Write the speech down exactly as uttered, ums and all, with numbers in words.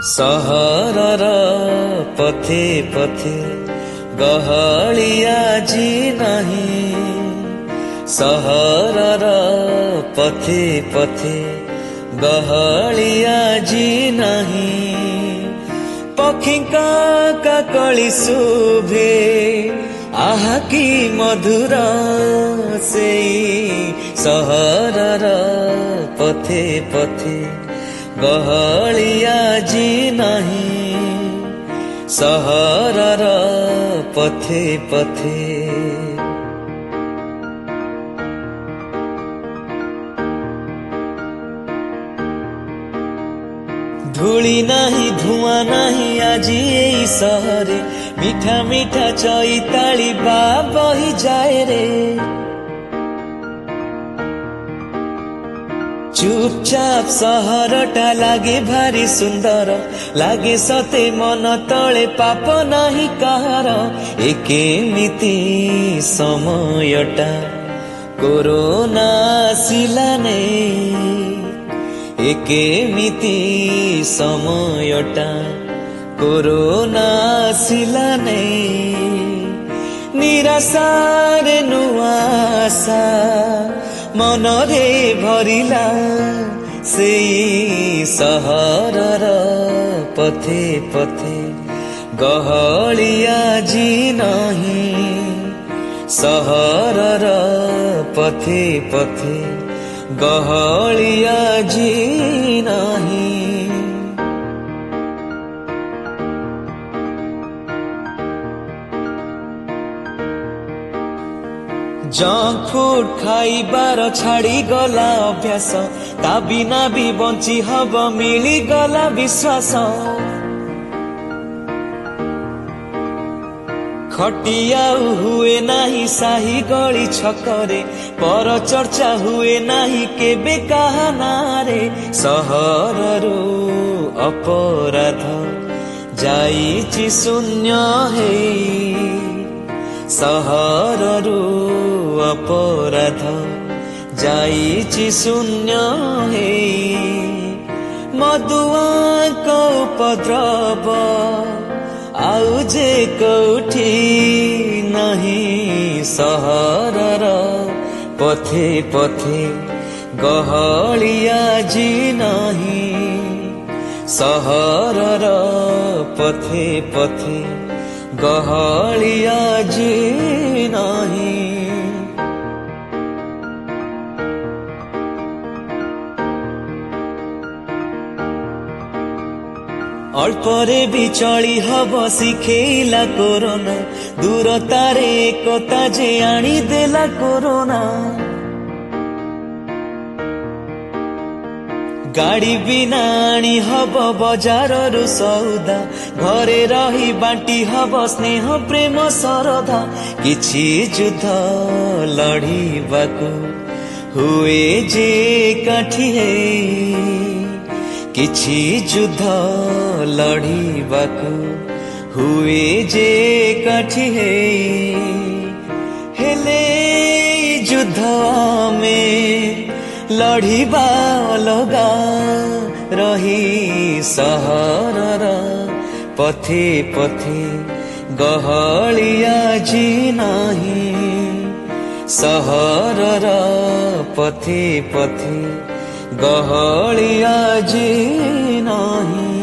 सहरर पथे पथे गहली आजी नहीं। सहरर पथे पथे गहली आजी नहीं। पक्षीका काकली शुभे आहा की मधुर से। सहरर पथे पथे गहली आजी नहीं। सहरर पथे पथे धूली नहीं धुआं नहीं आजी यही सहरे। मीठा मीठा चैताली बा बही जाए रे। चुपचाप सहरटा लागे भारी सुंदर। लागे सते मन तले पाप नहीं कहार। एकेमिति समयटा कोरोना आसिला ने। एकेमिति समयटा कोरोना आसिला ने। निराशारे नुआ आशा मन रे भरिला से। सहरर पथे पथे गहली आजी नहीं। सहरर पथे पथे गहली आजी नहीं। जंक फूड खाइबार छाड़ी गला अभ्यास। ता बिना भी बंची हब मिली गला विश्वास। खटिया हुए नहीं साही गली छकरे। पर चर्चा हुए नहीं केबे कहा नारे। सहररू अपराध जाइछि शून्य हे। सहररू अपराध जाइछि शून्य हे। मधुआक उपद्रव आउ जे कौठी नहीं। सहरर पथे पथे गहली आजी नहीं। सहरर पथे पथे गहली आजी नहीं। अल्परे भी चली हब शिखेला कोरोना। दूरतारे एकता जे आनी देला कोरोना। गाड़ी बिना आनी हब बजाररू सौदा। घरे रही बांटी हब स्नेह प्रेम सरधा। किछि युद्ध लड़ीबाकू हुए जे काठी है। किछि युद्ध लड़ीबाकू हुए जे काठी है। हेले युद्ध में लड़ीबा अलगा रही। सहरर पथे पथे गहली आजी नहीं। सहरर पथे पथे गहली आजी नहीं।